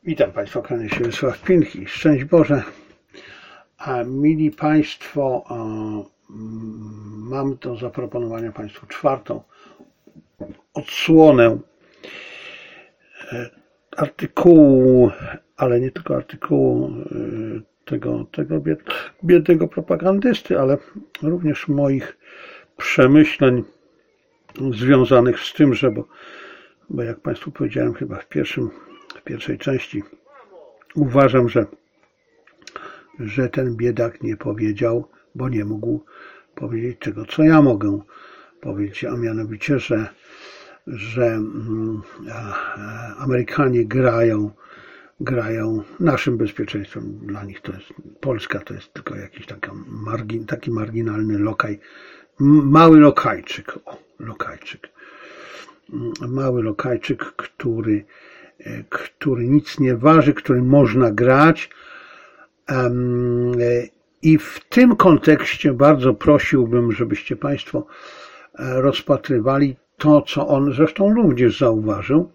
Witam Państwa, kłaniam się Wiesław Pinki. Szczęść Boże. Mili Państwo, mam do zaproponowania Państwu czwartą odsłonę artykułu, ale nie tylko artykułu tego biednego propagandysty, ale również moich przemyśleń związanych z tym, bo jak Państwu powiedziałem chyba w pierwszej części, uważam, że ten biedak nie powiedział, bo nie mógł powiedzieć tego, co ja mogę powiedzieć, a mianowicie, że Amerykanie grają naszym bezpieczeństwem. Dla nich to jest Polska, to jest tylko jakiś taki marginalny lokaj, mały lokajczyk, mały lokajczyk, który nic nie waży, którym można grać. I w tym kontekście bardzo prosiłbym, żebyście Państwo rozpatrywali to, co on zresztą również zauważył.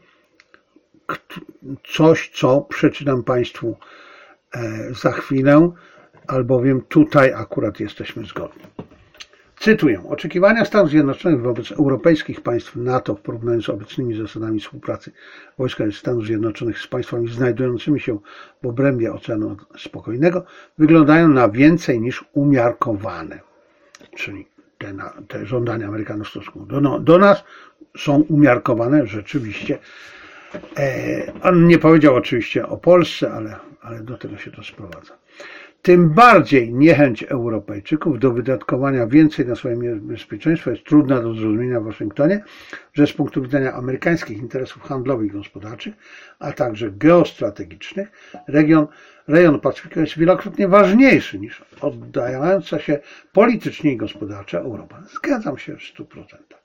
Coś, co przeczytam Państwu za chwilę, albowiem tutaj akurat jesteśmy zgodni. Cytuję. Oczekiwania Stanów Zjednoczonych wobec europejskich państw NATO w porównaniu z obecnymi zasadami współpracy wojska Stanów Zjednoczonych z państwami znajdującymi się w obrębie Oceanu Spokojnego wyglądają na więcej niż umiarkowane. Czyli te żądania Amerykanów w stosunku do nas są umiarkowane rzeczywiście. On nie powiedział oczywiście o Polsce, ale do tego się to sprowadza. Tym bardziej niechęć Europejczyków do wydatkowania więcej na swoje bezpieczeństwo jest trudna do zrozumienia w Waszyngtonie, że z punktu widzenia amerykańskich interesów handlowych i gospodarczych, a także geostrategicznych, rejon Pacyfiku jest wielokrotnie ważniejszy niż oddająca się politycznie i gospodarczo Europa. Zgadzam się w 100%.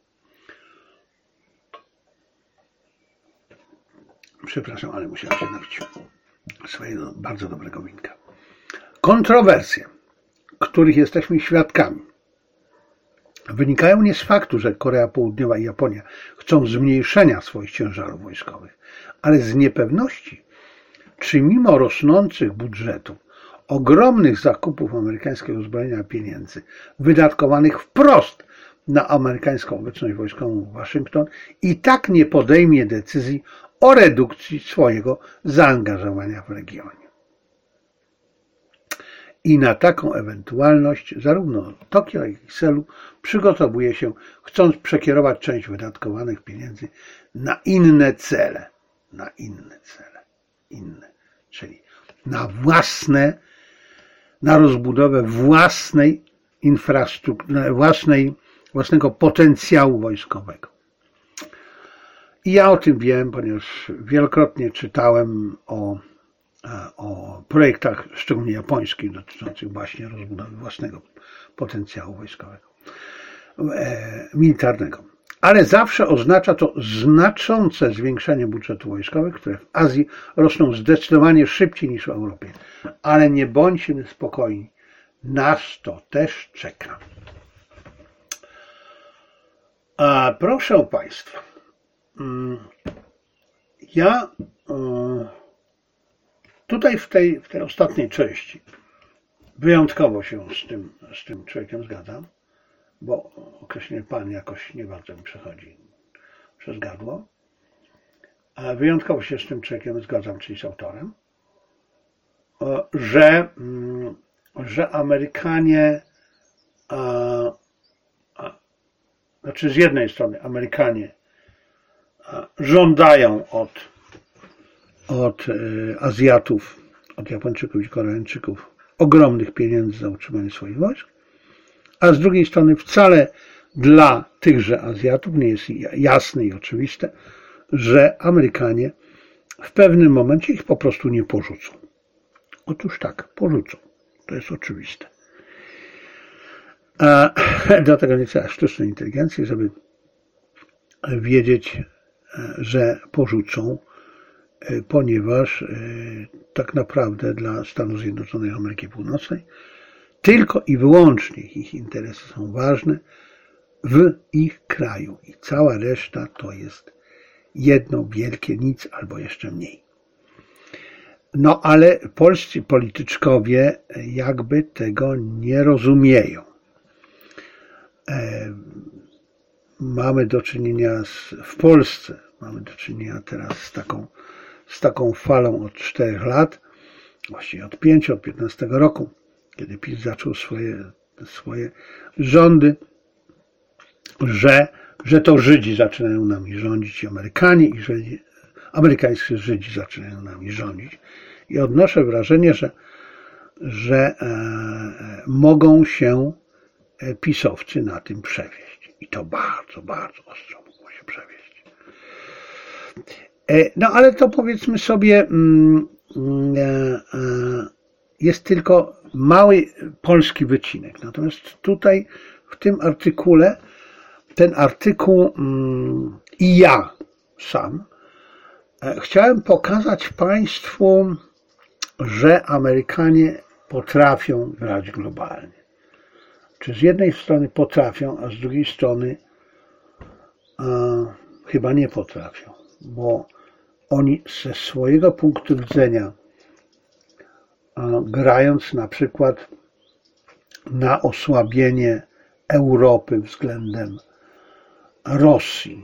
Przepraszam, ale musiałem się napić swojego bardzo dobrego winka. Kontrowersje, których jesteśmy świadkami, wynikają nie z faktu, że Korea Południowa i Japonia chcą zmniejszenia swoich ciężarów wojskowych, ale z niepewności, czy mimo rosnących budżetów, ogromnych zakupów amerykańskiego uzbrojenia i pieniędzy, wydatkowanych wprost na amerykańską obecność wojskową w Waszyngton, i tak nie podejmie decyzji o redukcji swojego zaangażowania w regionie. I na taką ewentualność zarówno Tokio, jak i Seulu przygotowuje się, chcąc przekierować część wydatkowanych pieniędzy na inne cele, czyli na rozbudowę własnej infrastruktury, własnego potencjału wojskowego. I ja o tym wiem, ponieważ wielokrotnie czytałem o projektach, szczególnie japońskich, dotyczących właśnie rozbudowy własnego potencjału wojskowego, militarnego. Ale zawsze oznacza to znaczące zwiększenie budżetu wojskowego, które w Azji rosną zdecydowanie szybciej niż w Europie. Ale nie bądźmy spokojni, nas to też czeka. Proszę Państwa, ja tutaj w tej ostatniej części wyjątkowo się z tym człowiekiem zgadzam, bo określenie pan jakoś nie bardzo mi przechodzi przez gardło. A wyjątkowo się z tym człowiekiem zgadzam, czyli z autorem, że Amerykanie, znaczy z jednej strony Amerykanie żądają od Azjatów, od Japończyków i Koreańczyków ogromnych pieniędzy za utrzymanie swoich wojsk, a z drugiej strony wcale dla tychże Azjatów nie jest jasne i oczywiste, że Amerykanie w pewnym momencie ich po prostu nie porzucą. Otóż tak, porzucą. To jest oczywiste. Dlatego nie trzeba sztucznej inteligencji, żeby wiedzieć, że porzucą, ponieważ tak naprawdę dla Stanów Zjednoczonych Ameryki Północnej tylko i wyłącznie ich interesy są ważne w ich kraju i cała reszta to jest jedno wielkie nic albo jeszcze mniej. No ale polscy polityczkowie jakby tego nie rozumieją. Mamy do czynienia w Polsce, mamy do czynienia teraz z taką falą od 4 lat, właściwie od 5, od 15 roku, kiedy PiS zaczął swoje rządy, że to Żydzi zaczynają nami rządzić, Amerykanie i amerykańscy Żydzi zaczynają nami rządzić. I odnoszę wrażenie, że mogą się pisowcy na tym przewieźć. I to bardzo, bardzo ostro mogą się przewieźć. No ale to powiedzmy sobie, jest tylko mały polski wycinek. Natomiast tutaj w tym artykule, ten artykuł i ja sam chciałem pokazać Państwu, że Amerykanie potrafią grać globalnie. Czy z jednej strony potrafią, a z drugiej strony chyba nie potrafią, bo oni ze swojego punktu widzenia, grając na przykład na osłabienie Europy względem Rosji,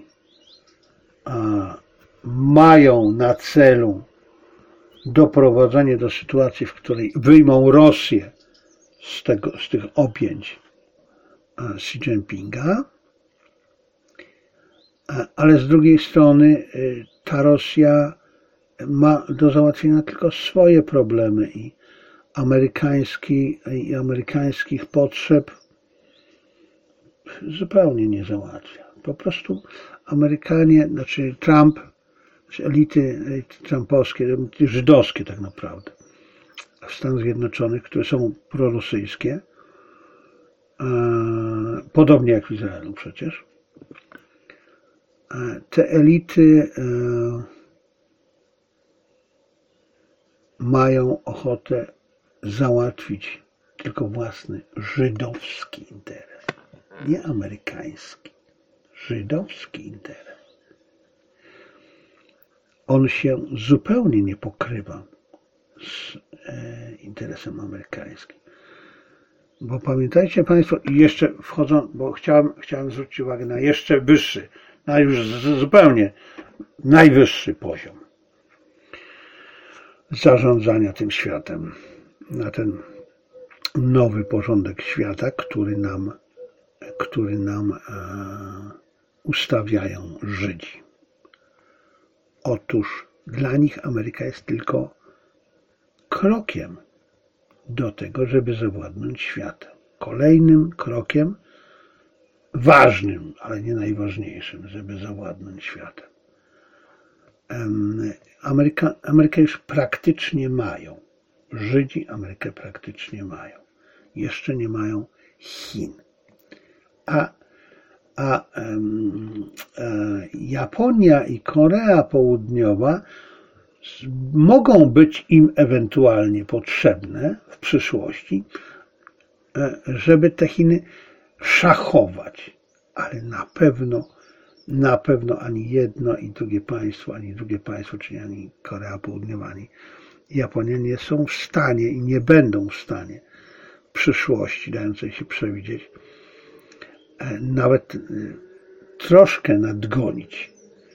mają na celu doprowadzenie do sytuacji, w której wyjmą Rosję z tych objęć Xi Jinpinga, ale z drugiej strony ta Rosja ma do załatwienia tylko swoje problemy i amerykańskich potrzeb zupełnie nie załatwia. Po prostu Amerykanie, znaczy Trump, elity trumpowskie, żydowskie tak naprawdę, w Stanach Zjednoczonych, które są prorosyjskie, podobnie jak w Izraelu przecież, te elity mają ochotę załatwić tylko własny żydowski interes, nie amerykański, żydowski interes. On się zupełnie nie pokrywa z interesem amerykańskim. Bo pamiętajcie Państwo, i jeszcze wchodzą, bo chciałem zwrócić uwagę na jeszcze wyższy, na już zupełnie najwyższy poziom zarządzania tym światem, na ten nowy porządek świata, który nam ustawiają Żydzi. Otóż dla nich Ameryka jest tylko krokiem do tego, żeby zawładnąć światem. Kolejnym krokiem, ważnym, ale nie najważniejszym, żeby zawładnąć światem. Amerykę już praktycznie mają. Żydzi Amerykę praktycznie mają. Jeszcze nie mają Chin. A Japonia i Korea Południowa mogą być im ewentualnie potrzebne w przyszłości, żeby te Chiny szachować, ale na pewno ani jedno i drugie państwo, czyli ani Korea Południowa, ani Japonia nie są w stanie i nie będą w stanie w przyszłości dającej się przewidzieć nawet troszkę nadgonić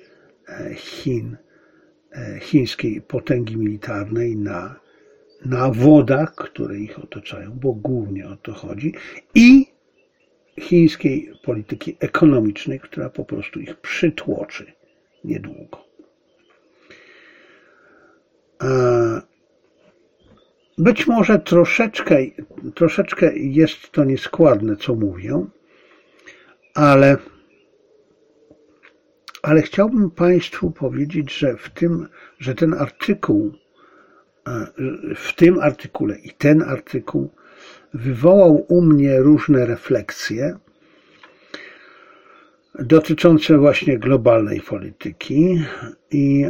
chińskiej potęgi militarnej na wodach, które ich otaczają, bo głównie o to chodzi, i chińskiej polityki ekonomicznej, która po prostu ich przytłoczy niedługo. Być może troszeczkę jest to nieskładne, co mówię, ale chciałbym Państwu powiedzieć, że ten artykuł, w tym artykule i ten artykuł wywołał u mnie różne refleksje dotyczące właśnie globalnej polityki i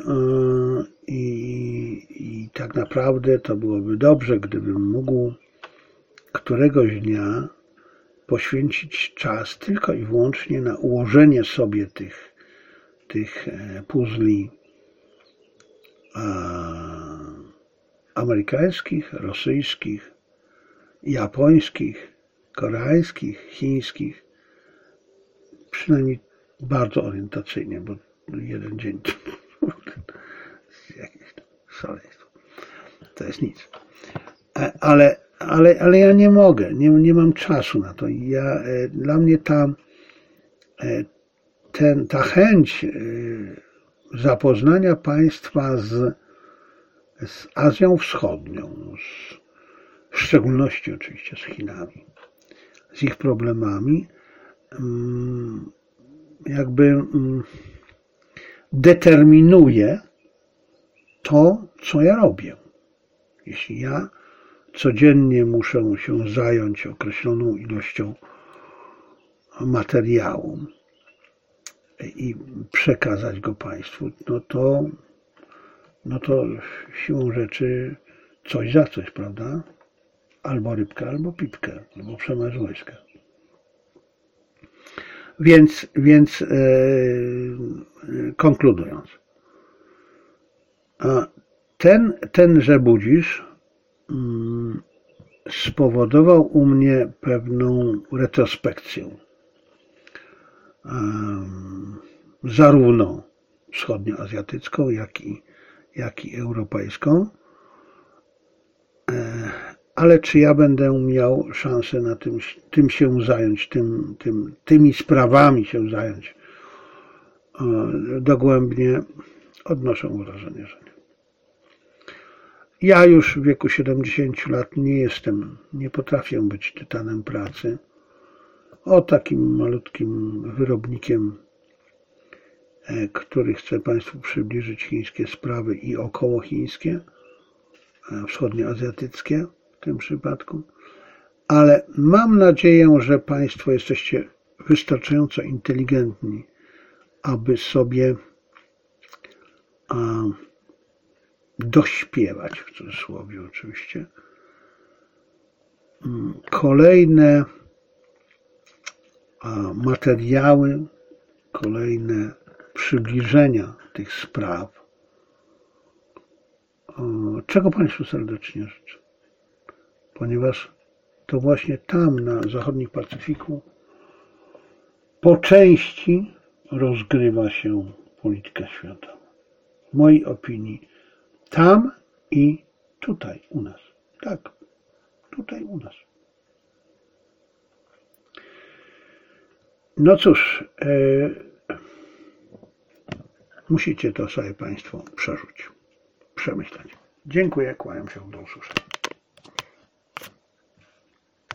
tak naprawdę to byłoby dobrze, gdybym mógł któregoś dnia poświęcić czas tylko i wyłącznie na ułożenie sobie tych puzli amerykańskich, rosyjskich, japońskich, koreańskich, chińskich, przynajmniej bardzo orientacyjnie, bo jeden dzień jakieś szaleństwo. To jest nic. Ale ja nie mogę, nie mam czasu na to. Dla mnie ta chęć zapoznania państwa z Azją Wschodnią, w szczególności oczywiście z Chinami, z ich problemami, jakby determinuje to, co ja robię. Jeśli ja codziennie muszę się zająć określoną ilością materiału i przekazać go państwu, no to siłą rzeczy coś za coś, prawda? Albo rybkę, albo pipkę, albo przemaz wojska. Więc konkludując, tenże Budzisz spowodował u mnie pewną retrospekcję, zarówno wschodnioazjatycką, jak i europejską. Ale czy ja będę miał szansę na tym się zająć, tymi sprawami się zająć dogłębnie? Odnoszę wrażenie, że nie. Ja już w wieku 70 lat nie potrafię być tytanem pracy. Takim malutkim wyrobnikiem, który chce Państwu przybliżyć chińskie sprawy i okołochińskie, wschodnioazjatyckie w tym przypadku. Ale mam nadzieję, że Państwo jesteście wystarczająco inteligentni, aby sobie dośpiewać, w cudzysłowie oczywiście, kolejne materiały, kolejne przybliżenia tych spraw, czego Państwu serdecznie życzę, ponieważ to właśnie tam, na zachodnim Pacyfiku, po części rozgrywa się polityka świata. W mojej opinii tam i tutaj u nas. Tak, tutaj u nas. No cóż, musicie to sobie Państwo przerzuć, przemyśleć. Dziękuję, kłaniam się, do usłyszenia.